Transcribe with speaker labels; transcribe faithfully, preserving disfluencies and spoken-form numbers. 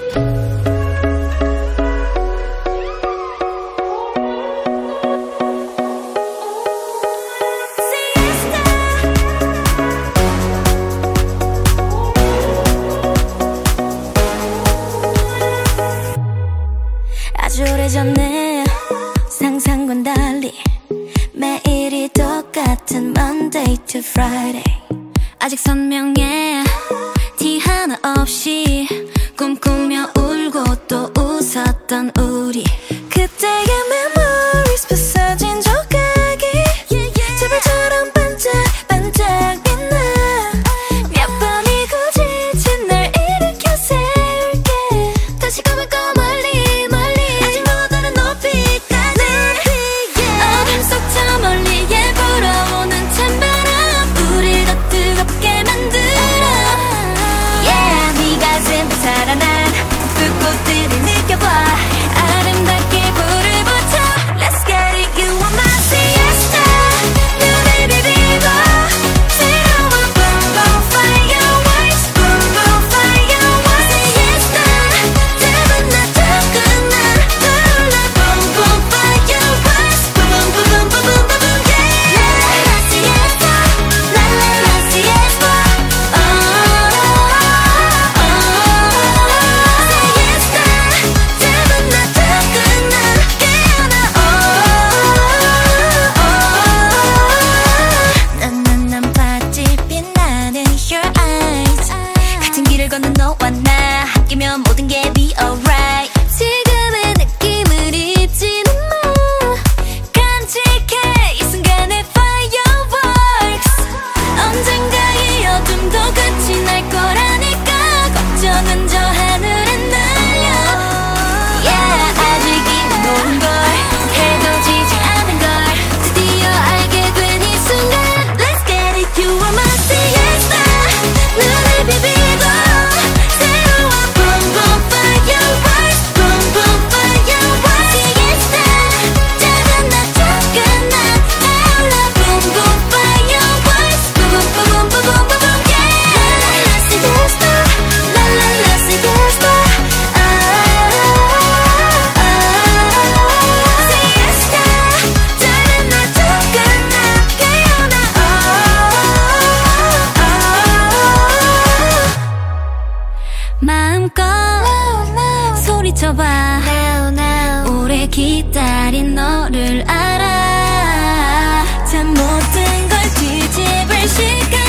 Speaker 1: 아주 오래전에 상상과는 달리 매일이 똑같은 Monday to Friday. 아직 선명해 티 하나 없이 꿈꾸며 울고 또 웃었던 우리. 그때의 memories 부서진 조각이 제발처럼 반짝반짝 빛나. 몇 번이 굳이 날 일으켜 세울게. 다시 가볼까 멀리 멀리 아직보다는 높이까지. 어둠 속 저 멀리에 불어오는 찬바람 우릴 더 뜨겁게 만들어. Yeah, 네 가슴에 살아난 불꽃들을 느껴봐. 아름답게 불을 붙여 Let's get it, you are my siesta. 눈을 비비고 새로운 boom boom fireworks, boom boom fireworks. Siesta 짧은 나 적은 나 떠올라 boom boom fireworks, boom boom boom boom boom boom yeah. La la la siesta, la la la siesta. Oh oh oh. Siesta 짧은 나 적은 나 깨어나. Oh oh oh. 난난난 봤지 빛나는 your eyes. 같은 길을 걷는 너와 나 함께면 모든 게 be alright. 지금의 느낌을 잊지는 마. 간직해 이 순간의 fireworks. 언젠가 이 어둠도 끝이 날 거라니까 걱정은 저 하늘에 날려. Yeah, 아직 이른 노는 걸 해도 지지 않은 걸 드디어 알게 된 이 순간. Let's get it, you are my siesta. 눈을 비비고 새로운 boom boom fireworks, boom boom fireworks. Siesta 작은 나 적은 나 떠올라 boom boom fireworks, boom boom boom boom boom boom yeah. La la la siesta, la la la siesta. Ah ah. Siesta 작은 나 적은 나 깨어나. Oh oh. 마음껏 소리쳐봐. 오래 기다린 너를 알아. 참 모든 걸 뒤집을 시간.